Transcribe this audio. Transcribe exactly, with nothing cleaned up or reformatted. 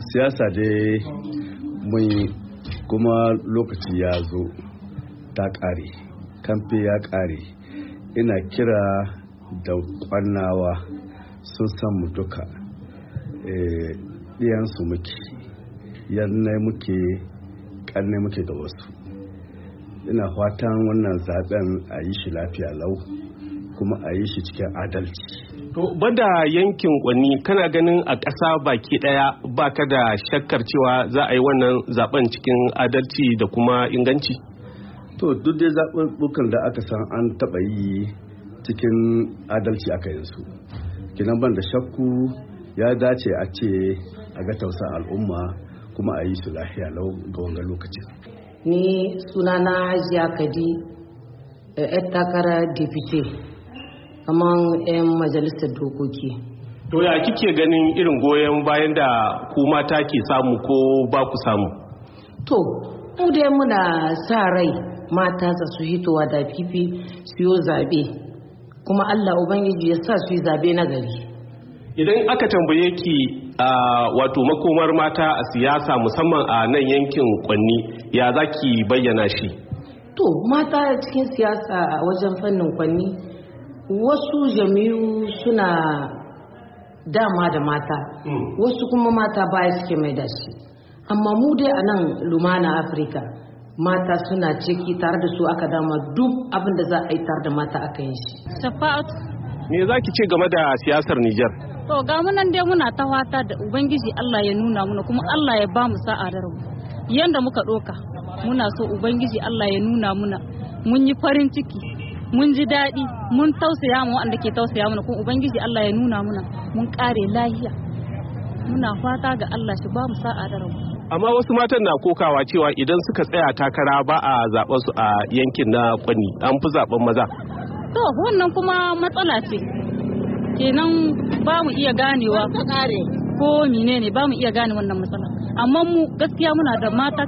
siyasa dai mun kuma lokaci ya zo ta ƙare, kamfe ya ƙare. Ina kira da kwannawa sun san mu duka ɗiyansu muke, yannai muke, ƙannai muke da wasu. Ina fatan wannan zaben a yi shi lafiya lau kuma a yi shi cikin adalci. To bada yankin Kwanni kana ganin a ƙasa baki ɗaya baka da shakkar cewa za a yi wannan zaben cikin adalci da kuma inganci? To duk dai zaɓuɓɓukan da aka san an taɓa yi cikin adalci aka yin su. Kinan ban da shakku ya dace a ce a ga tausan al'umma kuma a yi su lafiya lau ga wanga lokacin. Ni sunana Hajiya Kadi, yar takarar deputy kamar 'yan majalisar dokoki. To ya kike ganin irin goyon bayan da ku mata ke samu ko ba ku samu? To, mu dai muna sa rai mata za su hitowa da fifi su yi zabe, kuma Allah Ubangiji ya sa su yi zabe na gari. Idan aka tambaye ki uh, wato makomar mata a siyasa musamman a nan yankin Kwanni, ya za ki bayyana shi? To, mata cikin siyasa a wajen fannin Kwanni, wasu jami'u suna dama da mata, mm. wasu kuma mata baya suke mai da shi. Amma mu dai a nan Lumana Afirka, mata suna ciki tare da su aka dama duk abin da za a yi tare da mata aka yi shi. Shafa'atu. Me za ki ce game da siyasar Nijar? To ga mu nan dai muna ta fata da Ubangiji Allah ya nuna muna kuma Allah ya ba mu sa'a da rabu. Yanda muka doka muna so Ubangiji Allah ya nuna muna mun yi farin ciki, mun ji daɗi, mun tausaya mu wanda ke tausaya mana kuma Ubangiji Allah ya nuna muna mun kare lahiya. Muna fata ga Allah shi ba mu sa'a da rabu. Amma wasu matan na kokawa cewa idan suka tsaya takara ba a zaben su a yankin na Kwanni, an fi zaben maza. To wannan kuma matsala ce. Kenan ba mu iya ganewa ko menene ba mu iya gane wannan matsala. Amma mu gaskiya muna da mata